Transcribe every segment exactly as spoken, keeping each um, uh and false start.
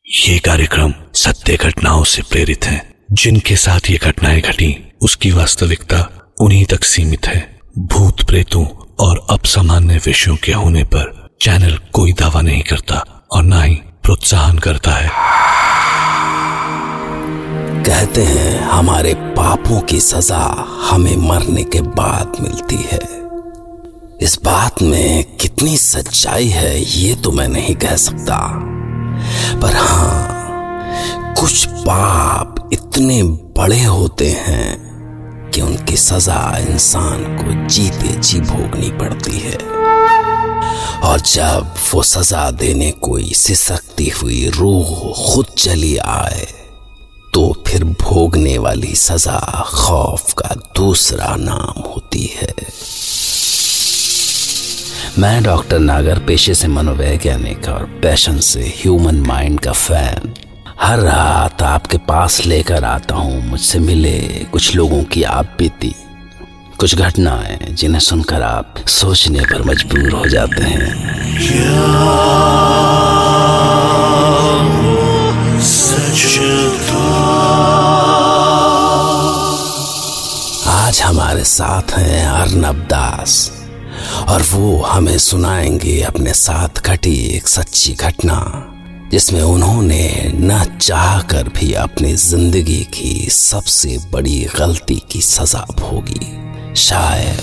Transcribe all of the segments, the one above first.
ये कार्यक्रम सत्य घटनाओं से प्रेरित है। जिनके साथ ये घटनाएं घटी उसकी वास्तविकता उन्हीं तक सीमित है। भूत प्रेतों और असामान्य विषयों के होने पर चैनल कोई दावा नहीं करता और ना ही प्रोत्साहन करता है। कहते हैं हमारे पापों की सजा हमें मरने के बाद मिलती है। इस बात में कितनी सच्चाई है ये तो मैं नहीं कह सकता, पर हाँ, कुछ पाप इतने बड़े होते हैं कि उनकी सजा इंसान को जीते जी भोगनी पड़ती है। और जब वो सजा देने कोई सिसकती हुई रूह खुद चली आए तो फिर भोगने वाली सजा खौफ का दूसरा नाम होती है। मैं डॉक्टर नागर, पेशे से मनोवैज्ञानिक और पैशन से ह्यूमन माइंड का फैन, हर रात आपके पास लेकर आता हूं मुझसे मिले कुछ लोगों की आप बीती, कुछ घटनाएं जिन्हें सुनकर आप सोचने पर मजबूर हो जाते हैं। आज हमारे साथ हैं अर्नब दास और वो हमें सुनाएंगे अपने साथ घटी एक सच्ची घटना जिसमें उन्होंने न चाहकर भी अपनी जिंदगी की सबसे बड़ी गलती की सजा भोगी। शायद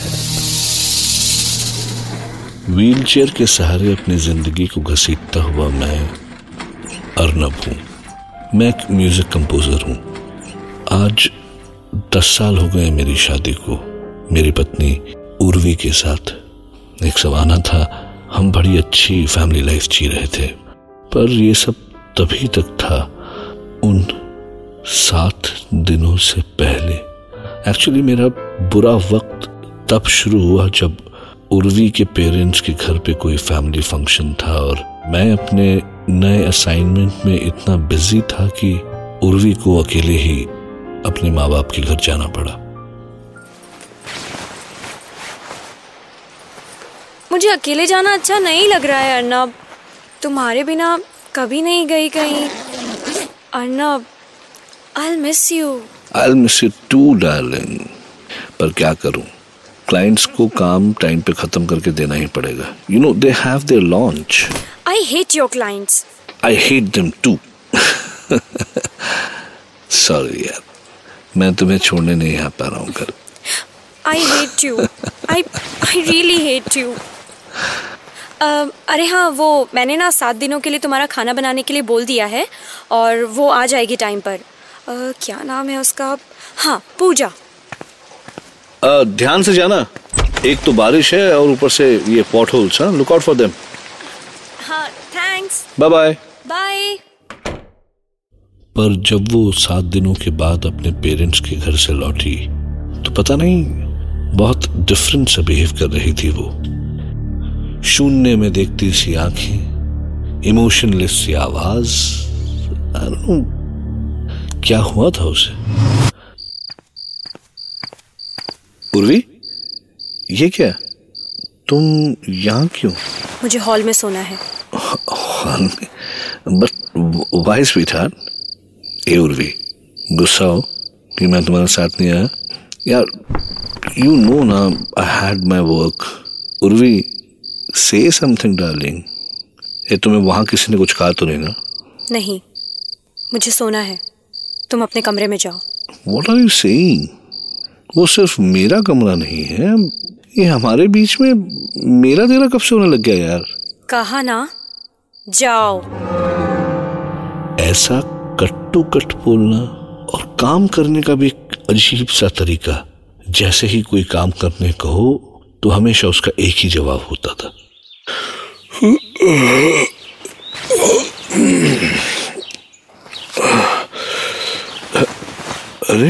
व्हीलचेयर के सहारे अपनी जिंदगी को घसीटता हुआ मैं अर्नब हूँ। मैं एक म्यूजिक कंपोजर हूँ। आज दस साल हो गए मेरी शादी को। मेरी पत्नी उर्वी के साथ एक जमाना था, हम बड़ी अच्छी फैमिली लाइफ जी रहे थे, पर ये सब तभी तक था उन सात दिनों से पहले। एक्चुअली मेरा बुरा वक्त तब शुरू हुआ जब उर्वी के पेरेंट्स के घर पे कोई फैमिली फंक्शन था और मैं अपने नए असाइनमेंट में इतना बिजी था कि उर्वी को अकेले ही अपने माँ बाप के घर जाना पड़ा। मुझे अकेले जाना अच्छा नहीं लग रहा है अर्नब। तुम्हारे बिना कभी नहीं गई कहीं। Arnab, I'll miss you. I'll miss you too, darling. पर क्या करूं? क्लाइंट्स को काम टाइम पे खत्म करके देना ही पड़ेगा। You know, they have their launch. I hate your clients. I hate them too. Sorry यार, मैं तुम्हें छोड़ने नहीं आ पा रहा हूँ घर। I hate you. I I really hate you. uh, अरे हाँ, वो मैंने ना सात दिनों के लिए तुम्हारा खाना बनाने के लिए बोल दिया है और वो आ जाएगी टाइम पर। uh, क्या नाम है उसका? हाँ, पूजा। uh, ध्यान से जाना, एक तो बारिश है और ऊपर से ये पॉट होल्स, हाँ, लुक आउट फॉर देम। हाँ, थैंक्स। Bye bye. बाय। पर जब वो सात दिनों के बाद अपने पेरेंट्स के घर से लौटी तो पता नहीं बहुत डिफरेंट सा बिहेव कर रही थी वो। शून्य में देखती सी आंखें, इमोशनलेस सी आवाज। आई डोंट नो क्या हुआ था उसे। उर्वी, ये क्या? तुम यहाँ क्यों? मुझे हॉल में सोना है। हॉल में? But why sweetheart? ए उर्वी, गुस्सा हो कि मैं तुम्हारे साथ नहीं आया? यार, you know ना, I had my work. Urvi, say something darling. ये तुम्हें वहाँ किसी ने कुछ कहा तो नहीं ना? नहीं, मुझे सोना है। तुम अपने कमरे में जाओ। What are you saying? वो सिर्फ मेरा कमरा नहीं है, ये हमारे बीच में मेरा तेरा कब से होने लग गया यार? कहा ना, जाओ। ऐसा कट्टू कट बोलना और काम करने का भी एक अजीब सा तरीका। जैसे ही कोई काम करने कहो तो हमेशा उसका एक ही जवाब होता था, अरे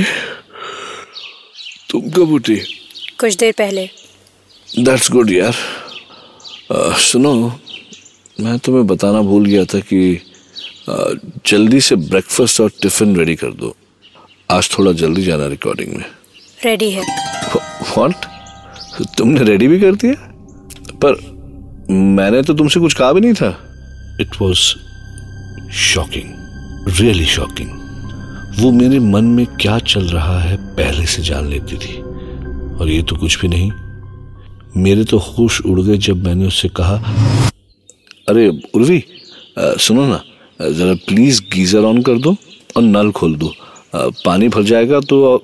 तुम कब उठी? कुछ देर पहले। That's good यार। आ, सुनो, मैं तुम्हें बताना भूल गया था कि आ, जल्दी से ब्रेकफास्ट और टिफिन रेडी कर दो। आज थोड़ा जल्दी जाना रिकॉर्डिंग में। रेडी है। व्हाट? तुमने रेडी भी कर दिया? पर मैंने तो तुमसे कुछ कहा भी नहीं था। It was shocking. Really shocking. वो मेरे मन में क्या चल रहा है पहले से जान लेती थी, और ये तो कुछ भी नहीं। मेरे तो होश उड़ गए जब मैंने उससे कहा, अरे उर्वी, सुनो ना, जरा प्लीज गीजर ऑन कर दो और नल खोल दो, आ, पानी भर जाएगा तो।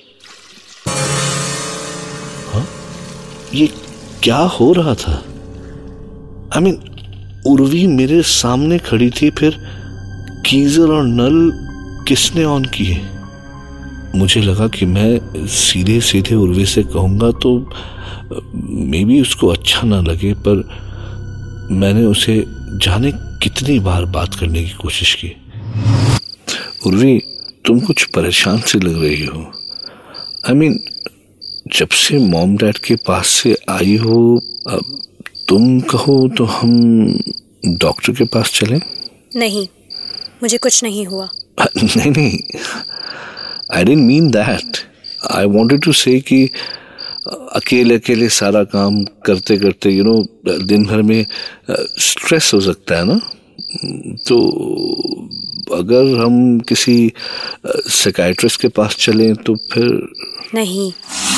हाँ, ये क्या हो रहा था? आई मीन उर्वी मेरे सामने खड़ी थी, फिर गीजर और नल किसने ऑन किए? मुझे लगा कि मैं सीधे सीधे उर्वी से कहूंगा तो मे बी उसको अच्छा ना लगे, पर मैंने उसे जाने कितनी बार बात करने की कोशिश की। उर्वी, तुम कुछ परेशान से लग रही हो। आई I मीन mean, जब से मॉम डैड के पास से आई हो, अब तुम कहो तो हम डॉक्टर के पास चलें? नहीं, मुझे कुछ नहीं हुआ। नहीं नहीं, I didn't mean that. I wanted to say कि अकेले अकेले सारा काम करते करते यू नो दिन भर में स्ट्रेस हो सकता है ना, तो अगर हम किसी साइकियाट्रिस्ट के पास चलें तो फिर। नहीं।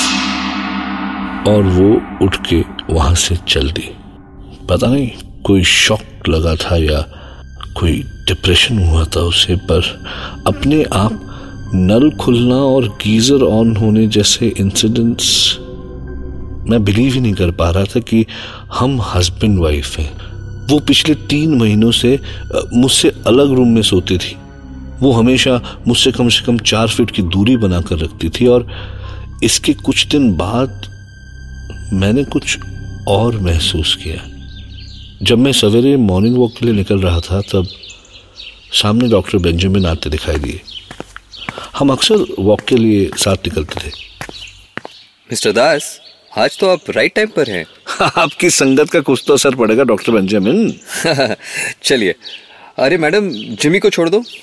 और वो उठ के वहां से चल दी। पता नहीं कोई शॉक लगा था या कोई डिप्रेशन हुआ था उसे, पर अपने आप नल खुलना और गीजर ऑन होने जैसे इंसिडेंट्स मैं बिलीव ही नहीं कर पा रहा था कि हम हस्बैंड वाइफ हैं। वो पिछले तीन महीनों से मुझसे अलग रूम में सोती थी। वो हमेशा मुझसे कम से कम चार फीट की दूरी बनाकर रखती थी, और इसके कुछ दिन बाद मैंने कुछ और महसूस किया। जब मैं सवेरे मॉर्निंग वॉक के लिए निकल रहा था, तब सामने डॉक्टर बेंजामिन आते दिखाई दिए। हम अक्सर वॉक के लिए साथ निकलते थे। मिस्टर दास, आज तो आप राइट टाइम पर हैं। आपकी संगत का कुछ तो असर पड़ेगा डॉक्टर बेंजामिन। चलिए। अरे मैडम, जिमी को छोड़ दो।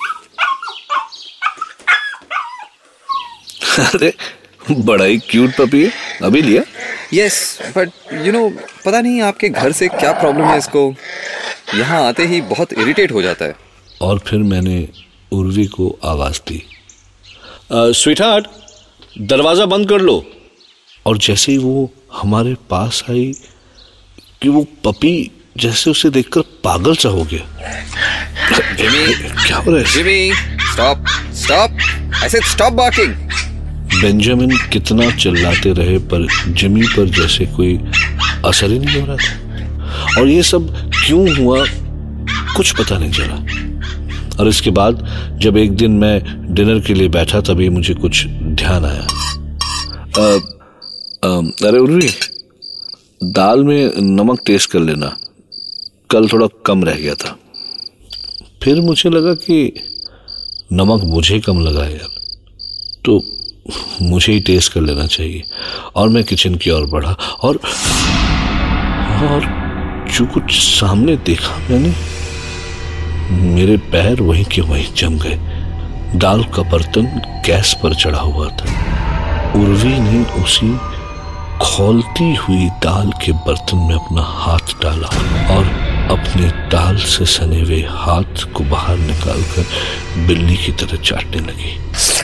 अरे बड़ा ही क्यूट पपी है, अभी लिया? यस, बट यू नो पता नहीं आपके घर से क्या प्रॉब्लम है इसको, यहाँ आते ही बहुत इरिटेट हो जाता है। और फिर मैंने उर्वी को आवाज दी, स्वीटहार्ट, दरवाजा बंद कर लो। और जैसे ही वो हमारे पास आई कि वो पपी जैसे उसे देखकर पागल सा हो गया। जिमी, क्या हो रहा है? Jimmy, stop stop, I said stop barking. Benjamin कितना चिल्लाते रहे, पर जिमी पर जैसे कोई असर ही नहीं हो रहा था। और ये सब क्यों हुआ कुछ पता नहीं चला। और इसके बाद जब एक दिन मैं डिनर के लिए बैठा, तभी मुझे कुछ ध्यान आया। आ, आ, अरे उर्वी, दाल में नमक टेस्ट कर लेना, कल थोड़ा कम रह गया था। फिर मुझे लगा कि नमक मुझे कम लगा यार, तो मुझे ही टेस्ट कर लेना चाहिए। और मैं किचन की ओर बढ़ा, और और जो कुछ सामने देखा मैंने, मेरे पैर वहीं के वहीं जम गए। दाल का बर्तन गैस पर चढ़ा हुआ था। उर्वी ने उसी खौलती हुई दाल के बर्तन में अपना हाथ डाला और अपने दाल से सने हुए हाथ को बाहर निकालकर बिल्ली की तरह चाटने लगी।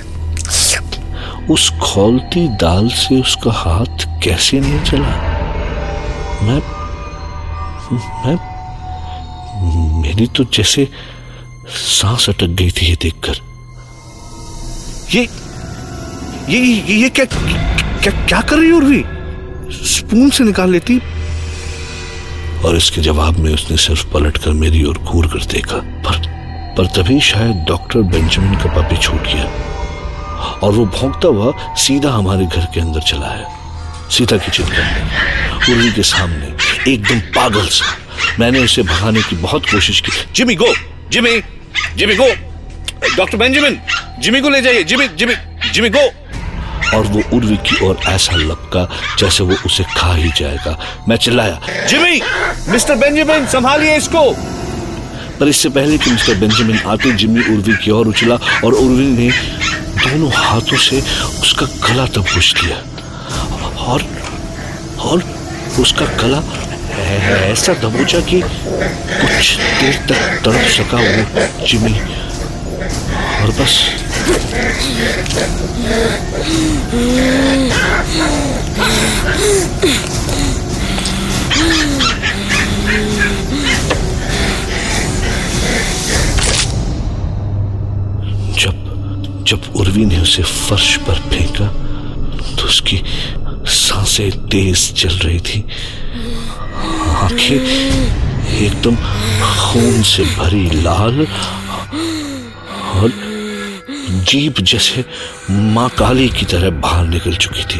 उस खौलती दाल से उसका हाथ कैसे नहीं चला? मैं मैं मेरी तो जैसे सांस अटक गई थी ये देखकर। ये ये ये क्या क्या क्या कर रही है उर्वी? स्पून से निकाल लेती। और इसके जवाब में उसने सिर्फ पलटकर मेरी ओर घूर कर देखा। पर पर तभी शायद डॉक्टर बेंजामिन का पपी छूट गया और वो भौंकता हुआ सीधा हमारे घर के अंदर चला है, सीधा किचन के अंदर, उर्वी के सामने, एकदम पागल सा। मैंने उसे भगाने की बहुत कोशिश की। Jimmy go, Jimmy, Jimmy go, doctor Benjamin, Jimmy को ले जाइए, जिमी, जिमी, जिमी गो। और वो उर्वी की ओर ऐसा लपका जैसे वो उसे खा ही जाएगा। मैं चिल्लाया, जिमी, मिस्टर बेंजामिन, संभालिए इसको। पर इससे पहले कि मिस्टर बेंजामिन आते, जिमी उर्वी की ओर उछला और उर्वी ने दोनों हाथों से उसका गला दबोच लिया और और उसका गला ऐसा दबोचा कि कुछ देर तक तड़प सका वो जिमी और बस। जब जब उर्वी ने उसे फर्श पर फेंका तो उसकी सांसें तेज चल रही थी, आंखें एकदम खून से भरी लाल और जीभ जैसे मां काली की तरह बाहर निकल चुकी थी।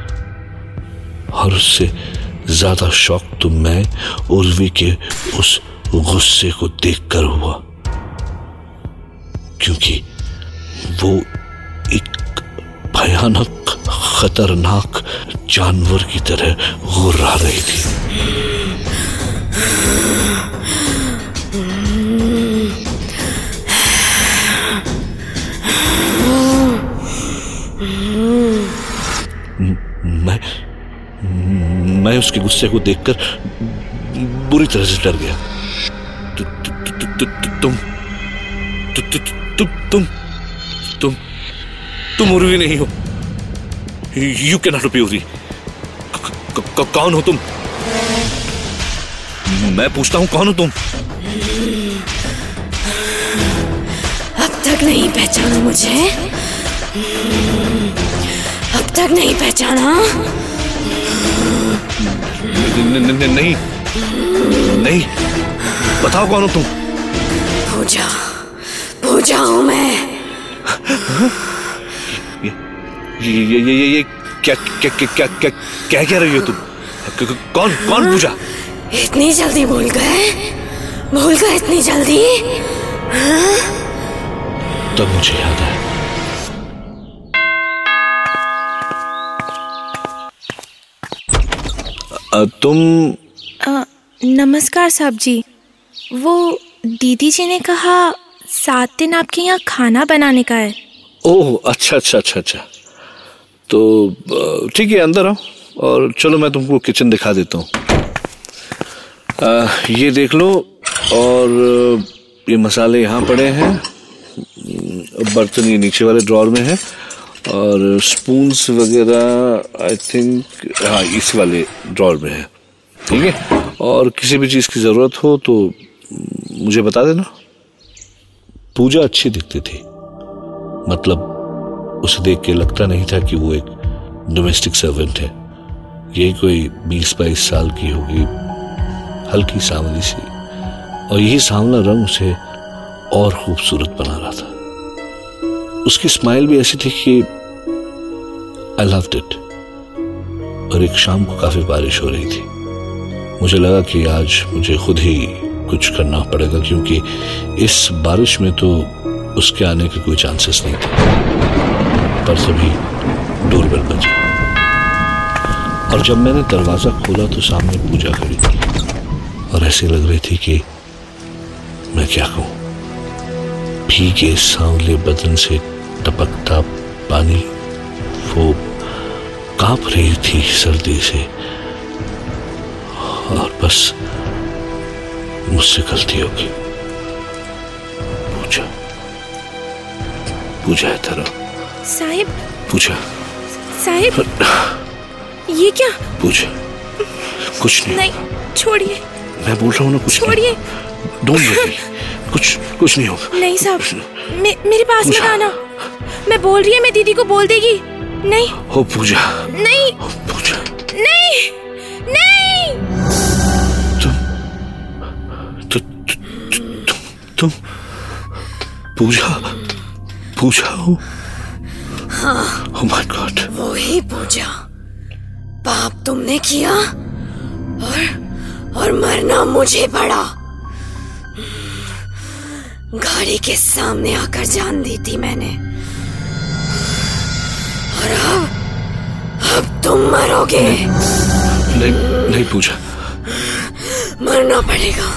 और उससे ज्यादा शौक तो मैं उर्वी के उस गुस्से को देखकर हुआ, क्योंकि वो एक भयानक खतरनाक जानवर की तरह गुर्रा रही थी। मैं मैं उसके गुस्से को देखकर बुरी तरह से डर गया। तु, तु, तु, तु, तु, तु, तुम तु, तु, तु, तुम तुम तुम उर्वी नहीं हो। You can not be Urvi. कौन हो तुम? मैं पूछता हूं कौन हो तुम? अब तक नहीं पहचाना मुझे? अब तक नहीं पहचाना? नहीं नहीं, बताओ कौन हो तुम? पूजा, पूजा हूं मैं। ये ये ये ये क्या क्या क्या क्या क्या क्या कह रही हो तुम? कौन कौन पूजा? इतनी जल्दी भूल गए? भूल गए इतनी जल्दी? तब मुझे याद है। तुम आ, नमस्कार साहब जी। वो दीदी जी ने कहा सात दिन आपके यहाँ खाना बनाने का है। ओह अच्छा अच्छा अच्छा अच्छा, तो ठीक है, अंदर आओ और चलो मैं तुमको किचन दिखा देता हूँ। ये देख लो, और ये मसाले यहाँ पड़े हैं, बर्तन ये नीचे वाले ड्रॉर में है, और स्पून्स वगैरह आई थिंक हाँ इस वाले ड्रॉर में है। ठीक है, और किसी भी चीज़ की ज़रूरत हो तो मुझे बता देना। पूजा अच्छी दिखती थी, मतलब उसे देख के लगता नहीं था कि वो एक डोमेस्टिक सर्वेंट है। यही कोई बीस बाईस साल की होगी, हल्की सांवली सी, और यही सांवला रंग उसे और खूबसूरत बना रहा था। उसकी स्माइल भी ऐसी थी कि आई लव्ड इट। और एक शाम को काफी बारिश हो रही थी। मुझे लगा कि आज मुझे खुद ही कुछ करना पड़ेगा, क्योंकि इस बारिश में तो उसके आने के कोई चांसेस नहीं थे। पर तभी डोरबेल बजी, और जब मैंने दरवाजा खोला तो सामने पूजा खड़ी थी, और ऐसे लग रही थी कि मैं क्या कहूं, भीगे सांवले बदन से टपकता पानी, वो कांप रही थी सर्दी से, और बस मुझसे गलती होगी। पूजा, पूजा है तेरा साहिब। पूजा साहिब, ये क्या? पूजा, कुछ नहीं। नहीं, छोड़िए। मैं बोल रहा हूँ ना, कुछ छोड़िए। डोंट वरी, कुछ कुछ नहीं होगा। नहीं साहब, मे, मेरे पास मत आना। मैं बोल रही है, मैं दीदी को बोल देगी। नहीं। हो पूजा। नहीं। हो पूजा। नहीं, नहीं। तुम, तु, तु, तु, तु, तुम पूजा, पूजा हो? हाँ। Oh my God. वो ही पूजा। पाप तुमने किया और और मरना मुझे पड़ा। गाड़ी के सामने आकर जान दी थी मैंने, और अब अब तुम मरोगे। नहीं नहीं पूजा, मरना पड़ेगा,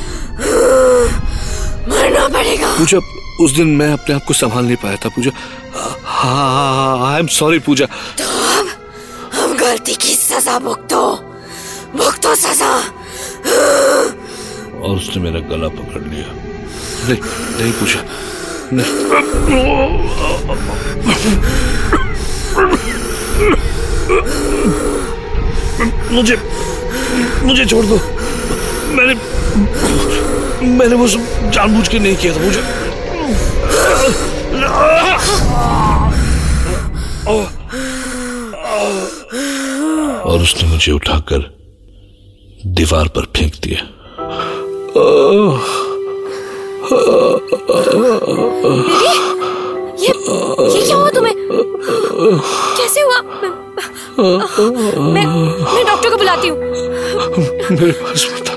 मरना पड़ेगा। पूजा, उस दिन मैं अपने आप को संभाल नहीं पाया था पूजा। हाँ, आई एम सॉरी पूजा। तो अब अब गलती की सजा भुगतो, भुगतो सजा। और उसने मेरा गला पकड़ लिया। नहीं नहीं पूजा, मुझे मुझे छोड़ दो। मैंने मैंने वो सब जानबूझ के नहीं किया था। मुझे और उसने मुझे उठाकर दीवार पर फेंक दिया। ये ये क्या हुआ तुम्हें? कैसे हुआ? मैं मैं डॉक्टर को बुलाती हूँ। मेरे पास बता।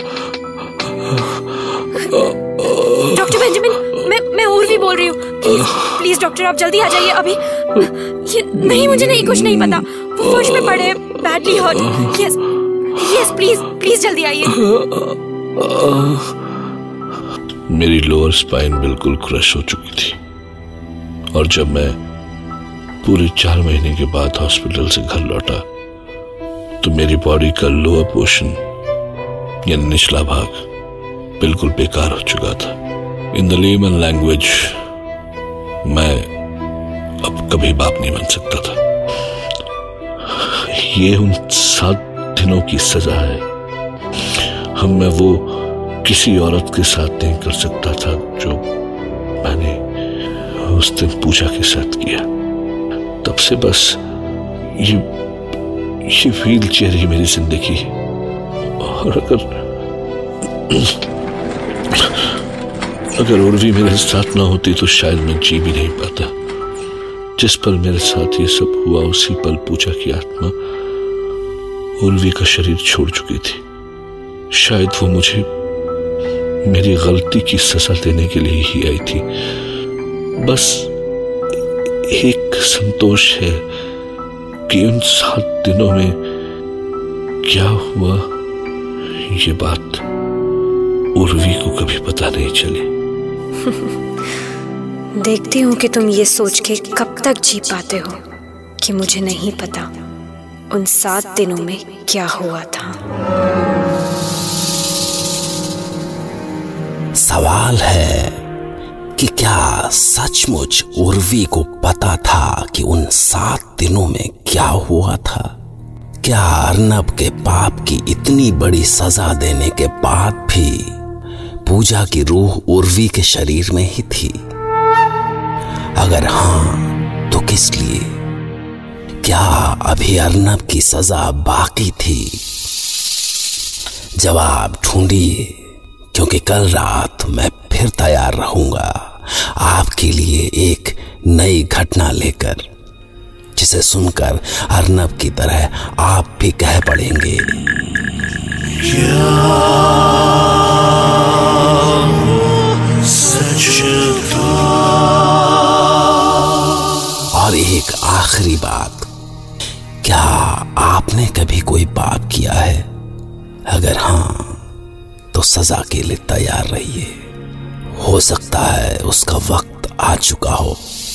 डॉक्टर बेंजामिन, मैं मैं उर्वी बोल रही हूँ। प्लीज प्लीज डॉक्टर, आप जल्दी आ जाइए अभी। ये नहीं, मुझे नहीं, कुछ नहीं पता। वो फर्श में पड़े, badly hurt. Yes yes, please please जल्दी आइए। मेरी लोअर स्पाइन बिल्कुल क्रश हो चुकी थी और जब मैं पूरे चार महीने के बाद हॉस्पिटल से घर लौटा तो मेरी बॉडी का लोअर पोर्शन यानी निचला भाग बिल्कुल बेकार हो चुका था। इन द लेमन लैंग्वेज, मैं अब कभी बाप नहीं बन सकता था। ये उन सात दिनों की सजा है। हम मैं वो किसी औरत के साथ नहीं कर सकता था जो मैंने उस दिन पूजा के साथ किया। तब से बस ये ये व्हील चेयर ही मेरी जिंदगी। और अगर अगर उर्वी मेरे साथ ना होती तो शायद मैं जी भी नहीं पाता। जिस पल मेरे साथ ये सब हुआ उसी पल पूजा की आत्मा उर्वी का शरीर छोड़ चुकी थी। शायद वो मुझे मेरी गलती की सजा देने के लिए ही आई थी। बस एक संतोष है कि उन सात दिनों में क्या हुआ ये बात उर्वी को कभी पता नहीं चली। देखती हूँ कि तुम ये सोच के कब तक जी पाते हो कि मुझे नहीं पता उन सात दिनों में क्या हुआ था। सवाल है कि क्या सचमुच उर्वी को पता था कि उन सात दिनों में क्या हुआ था? क्या अर्नब के पाप की इतनी बड़ी सजा देने के बाद भी पूजा की रूह उर्वी के शरीर में ही थी? अगर हाँ तो किस लिए? क्या अभी अर्नब की सजा बाकी थी? जवाब ढूंढिए, क्योंकि कल रात मैं फिर तैयार रहूंगा आपके लिए एक नई घटना लेकर, जिसे सुनकर अर्नब की तरह आप भी कह पड़ेंगे, क्या सच था? और एक आखिरी बात, क्या आपने कभी कोई पाप किया है? अगर हाँ तो सजा के लिए तैयार रहिए। हो सकता है उसका वक्त आ चुका हो।